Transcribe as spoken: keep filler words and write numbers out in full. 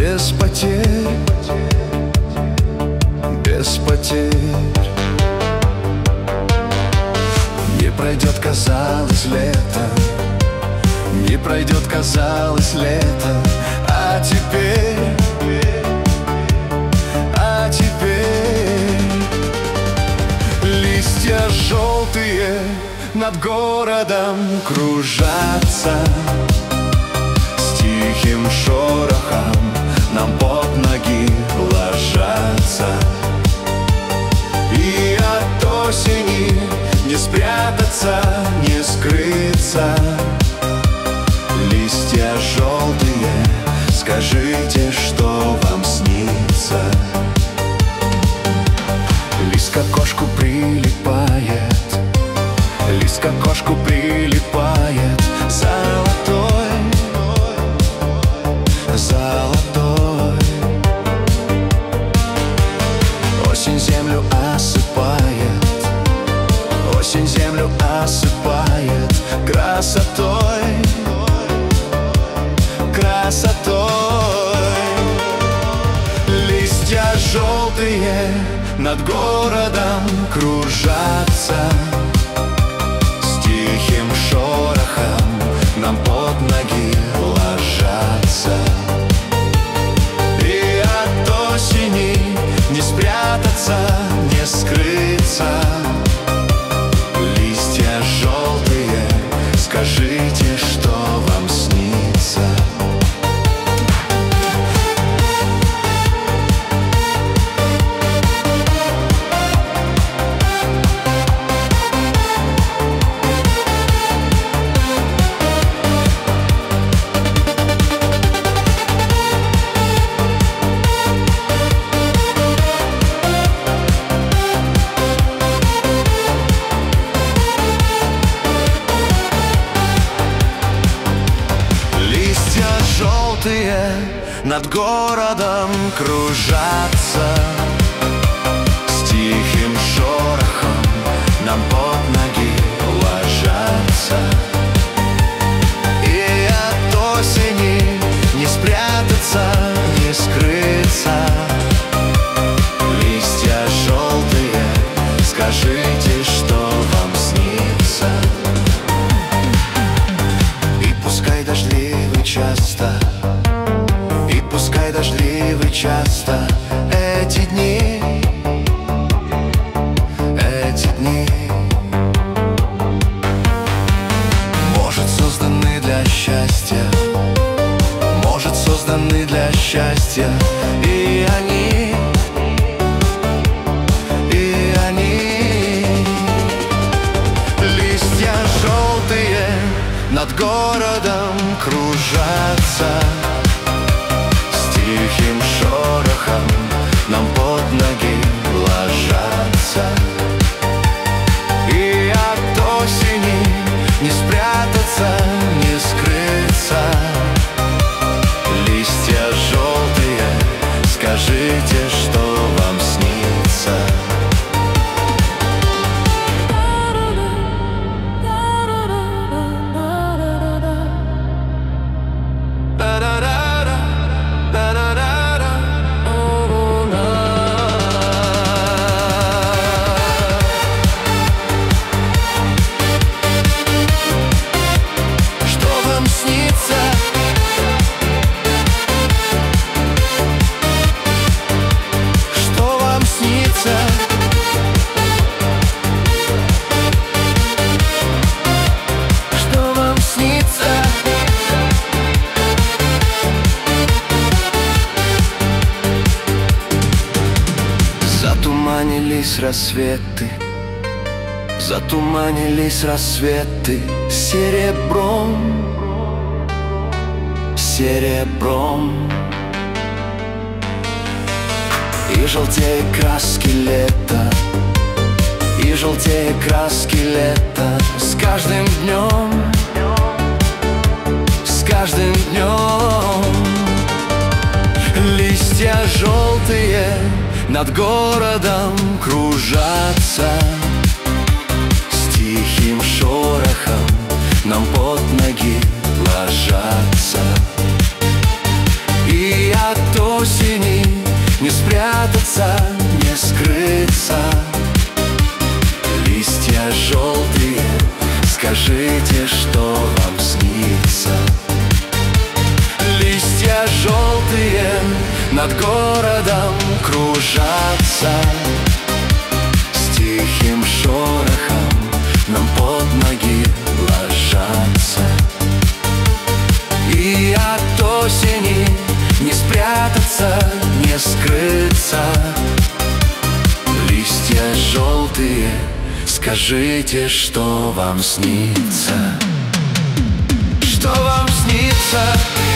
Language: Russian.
без потерь, без потерь. Не пройдет, казалось, лето, не пройдет, казалось, лето, а теперь, а теперь листья желтые над городом кружатся, с тихим шорохом нам под ноги ложатся. И от осени не спрятаться, не скрыться. Листья желтые, скажите, что вам снится. Лист к окошку прилипает, лист к окошку прилипает, золотой, золотой. Осень землю осыпает, осень землю осыпает красотой, красотой. Листья желтые над городом кружатся, с тихим шорохом нам под ноги ложатся. И от осени не спрятаться, не скрыться. Листья желтые, скажите, что вам снится. Над городом кружатся, с тихим шорохом нам под ноги ложатся. И от осени не спрятаться, не скрыться. Листья желтые, скажите, что вам снится. И пускай дождливый часто, пускай дождливы часто эти дни, эти дни. Может, созданы для счастья, может, созданы для счастья. И они, и они. Листья желтые над городом кружатся, тихим шорохом нам под ноги ложатся. И от осени не спрятаться, не скрыться. Листья желтые, скажите, что вам снится. Затуманились рассветы, затуманились рассветы серебром, серебром. И желтее краски лета, и желтее краски лета с каждым днем, с каждым днем. Листья желтые над городом кружатся, с тихим шорохом нам под ноги ложатся. И от над городом кружатся, с тихим шорохом нам под ноги ложатся. И от осени не спрятаться, не скрыться. Листья желтые, скажите, что вам снится? Что вам снится?